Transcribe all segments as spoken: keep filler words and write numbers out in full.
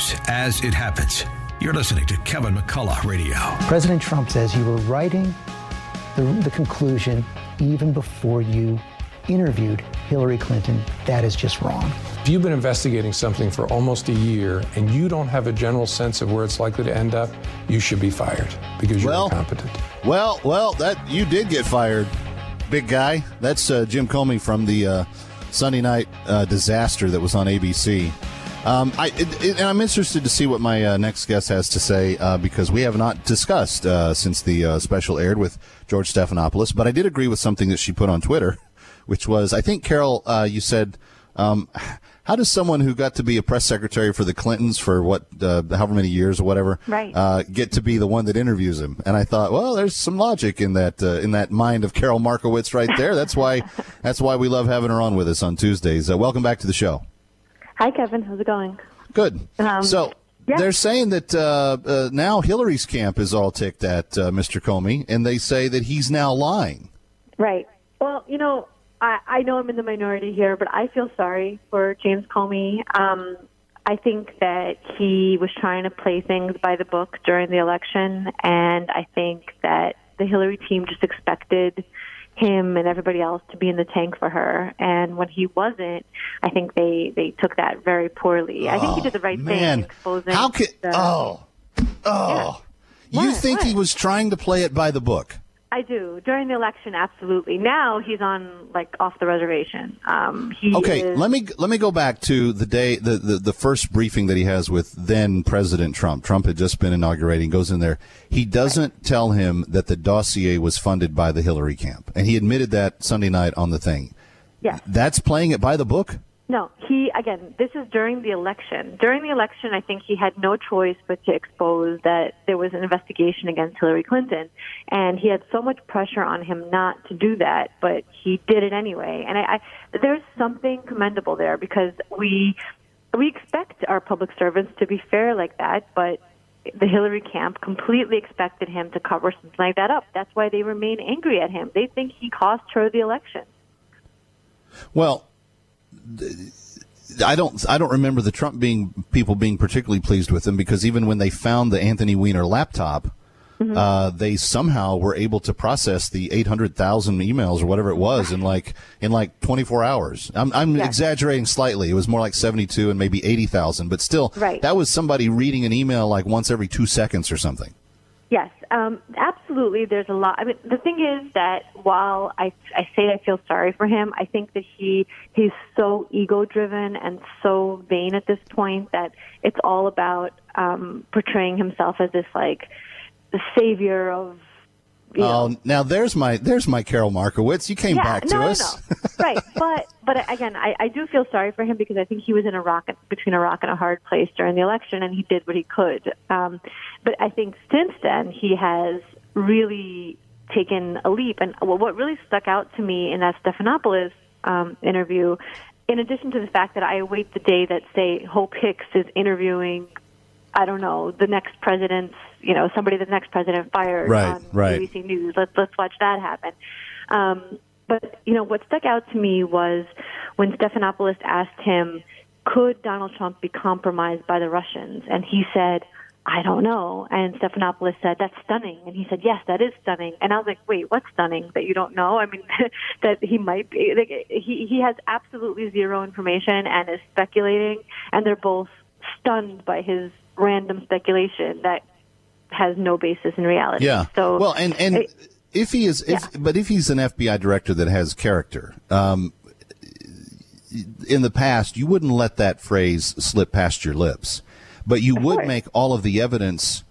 news as it happens. You're listening to Kevin McCullough Radio. President Trump says you were writing the, the conclusion even before you interviewed Hillary Clinton. That is just wrong. If you've been investigating something for almost a year and you don't have a general sense of where it's likely to end up, you should be fired because you're well, incompetent. Well, well, that you did get fired, big guy. That's uh, Jim Comey from the uh, Sunday night uh, disaster that was on A B C. Um, I, it, it, and I'm interested to see what my uh, next guest has to say uh, because we have not discussed uh, since the uh, special aired with George Stephanopoulos. But I did agree with something that she put on Twitter, which was, I think, Carol, uh, you said, um, how does someone who got to be a press secretary for the Clintons for what, uh, however many years or whatever, right. uh, get to be the one that interviews him? And I thought, well, there's some logic in that uh, in that mind of Carol Markowitz right there. That's why that's why we love having her on with us on Tuesdays. Uh, welcome back to the show. Hi, Kevin. How's it going? Good. Um, so yeah. they're saying that uh, uh, now Hillary's camp is all ticked at uh, Mister Comey, and they say that he's now lying. Right. Well, you know, I, I know I'm in the minority here, but I feel sorry for James Comey. Um, I think that he was trying to play things by the book during the election, and I think that the Hillary team just expected him and everybody else to be in the tank for her. And when he wasn't, I think they, they took that very poorly. I think he did the right man. thing exposing How could, the, oh, oh. Yeah. You What? think What? he was trying to play it by the book? I do. During the election, absolutely. Now he's on, like, off the reservation. Um, he Okay, is, let me let me go back to the day, the, the, the first briefing that he has with then President Trump. Trump had just been inaugurating, goes in there. He doesn't right. tell him that the dossier was funded by the Hillary camp. And he admitted that Sunday night on the thing. Yeah. That's playing it by the book? No, he, again, this is during the election. During the election, I think he had no choice but to expose that there was an investigation against Hillary Clinton. And he had so much pressure on him not to do that, but he did it anyway. And I, I there's something commendable there because we we expect our public servants to be fair like that, but the Hillary camp completely expected him to cover something like that up. That's why they remain angry at him. They think he cost her the election. Well, I don't. I don't remember the Trump being people being particularly pleased with him because even when they found the Anthony Weiner laptop, mm-hmm. uh, they somehow were able to process the eight hundred thousand emails or whatever it was in like in like twenty-four hours. I'm, I'm yes. exaggerating slightly. It was more like seventy-two and maybe eighty thousand, but still, right. that was somebody reading an email like once every two seconds or something. Yes, um, absolutely. There's a lot. I mean, the thing is that while I, I say I feel sorry for him, I think that he he's so ego-driven and so vain at this point that it's all about um, portraying himself as this like the savior of. You oh, know. now there's my there's my Carol Markowitz. You came yeah, back to no, us, no. right? But but again, I, I do feel sorry for him because I think he was in a rock between a rock and a hard place during the election, and he did what he could. Um, but I think since then he has really taken a leap. And what really stuck out to me in that Stephanopoulos um, interview, in addition to the fact that I await the day that, say, Hope Hicks is interviewing, I don't know, the next president's, you know, somebody the next president fired right, on right. A B C News. Let's let's watch that happen. Um, but you know, what stuck out to me was when Stephanopoulos asked him, "Could Donald Trump be compromised by the Russians?" And he said, "I don't know." And Stephanopoulos said, "That's stunning." And he said, "Yes, that is stunning." And I was like, "Wait, what's stunning that you don't know?" I mean, that he might be. Like, he he has absolutely zero information and is speculating, and they're both stunned by his random speculation that has no basis in reality. Yeah. So well, and and it, if he is, if, yeah. but if he's an F B I director that has character, um, in the past, you wouldn't let that phrase slip past your lips, but you of would course. make all of the evidence,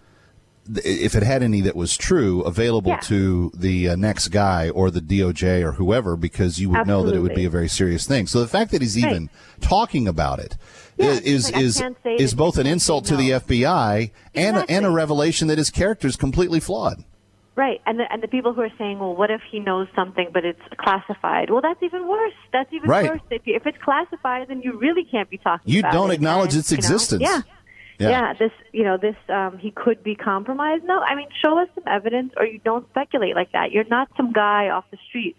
if it had any that was true, available yeah. to the uh, next guy or the D O J or whoever, because you would Absolutely. know that it would be a very serious thing. So the fact that he's right. even talking about it yeah, is like, is is is both an insult to no. the F B I and exactly. and a revelation that his character is completely flawed. Right, and the, and the people who are saying, well, what if he knows something but it's classified? Well, that's even worse. That's even right. worse. If, you, if it's classified, then you really can't be talking you about it. You don't acknowledge and, its you know, existence. Yeah. yeah. Yeah, this, you know, this, um, he could be compromised. No, I mean, show us some evidence or you don't speculate like that. You're not some guy off the street.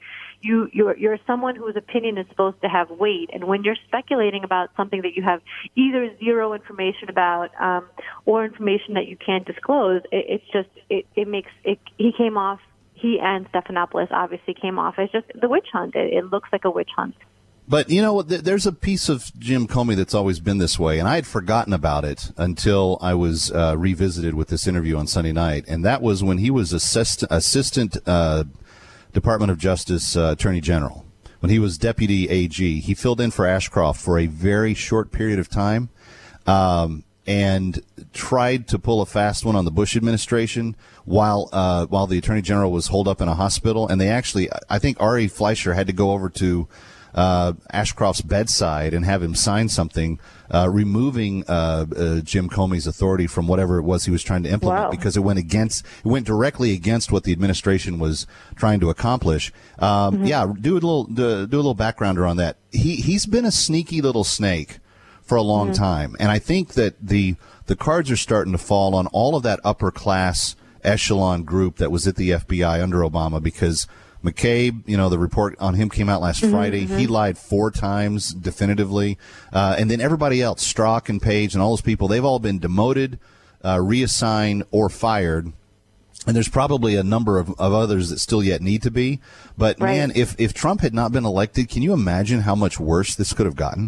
you you're you're someone whose opinion is supposed to have weight, and when you're speculating about something that you have either zero information about um, or information that you can't disclose, it, it's just it, it makes it. He came off. He and Stephanopoulos obviously came off as just the witch hunt. It, it looks like a witch hunt. But, you know, th- there's a piece of Jim Comey that's always been this way, and I had forgotten about it until I was uh, revisited with this interview on Sunday night, and that was when he was assist- Assistant uh, Department of Justice uh, Attorney General. When he was Deputy A G, he filled in for Ashcroft for a very short period of time um, and tried to pull a fast one on the Bush administration while uh, while the Attorney General was holed up in a hospital, and they actually, I think Ari Fleischer had to go over to Uh, Ashcroft's bedside and have him sign something uh, removing uh, uh, Jim Comey's authority from whatever it was he was trying to implement, wow. because it went against it went directly against what the administration was trying to accomplish. Um, mm-hmm. Yeah, do a little do, do a little backgrounder on that. He he's been a sneaky little snake for a long mm-hmm. time, and I think that the the cards are starting to fall on all of that upper class echelon group that was at the F B I under Obama, because McCabe, you know, the report on him came out last mm-hmm, Friday. Mm-hmm. He lied four times definitively. Uh, and then everybody else, Strzok and Page and all those people, they've all been demoted, uh, reassigned, or fired. And there's probably a number of, of others that still yet need to be. But, right. man, if, if Trump had not been elected, can you imagine how much worse this could have gotten?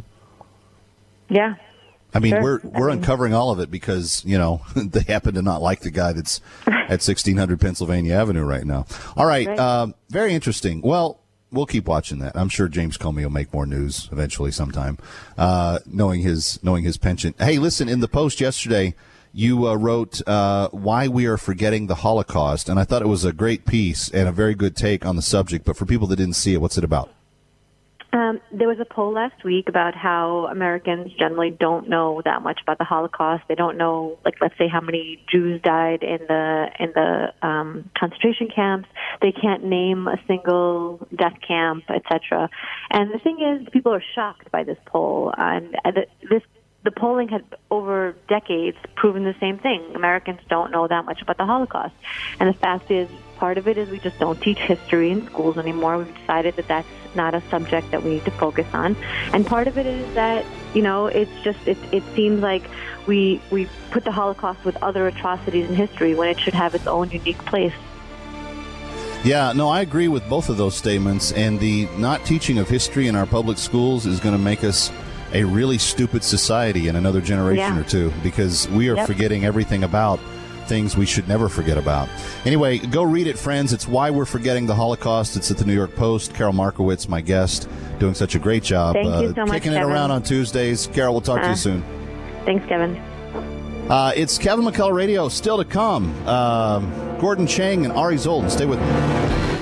Yeah. I mean, sure. we're we're I mean, uncovering all of it because, you know, they happen to not like the guy that's at sixteen hundred Pennsylvania Avenue right now. All right. right. Uh, very interesting. Well, we'll keep watching that. I'm sure James Comey will make more news eventually sometime, uh, knowing his knowing his penchant. Hey, listen, in the Post yesterday, you uh, wrote uh, Why We Are Forgetting the Holocaust, and I thought it was a great piece and a very good take on the subject. But for people that didn't see it, what's it about? Um, there was a poll last week about how Americans generally don't know that much about the Holocaust. They don't know, like, let's say, how many Jews died in the in the um, concentration camps. They can't name a single death camp, et cetera. And the thing is, people are shocked by this poll. And this the polling had over decades proven the same thing. Americans don't know that much about the Holocaust. And the fact is, part of it is we just don't teach history in schools anymore. We've decided that that's not a subject that we need to focus on. And part of it is that, you know, it's just, it, it seems like we we put the Holocaust with other atrocities in history when it should have its own unique place. Yeah, no, I agree with both of those statements. And the not teaching of history in our public schools is going to make us a really stupid society in another generation yeah. or two, because we are yep. forgetting everything about things we should never forget about. Anyway, go read it, friends. It's Why We're Forgetting the Holocaust. It's at the New York Post. Carol Markowitz, my guest, doing such a great job. Thank uh, you so much, kicking Kevin. it around on Tuesdays. Carol, we'll talk uh, to you soon. Thanks, Kevin. Uh, it's Kevin McCullough Radio. Still to come. Um, Gordon Chang and Ari Zoldan. Stay with me.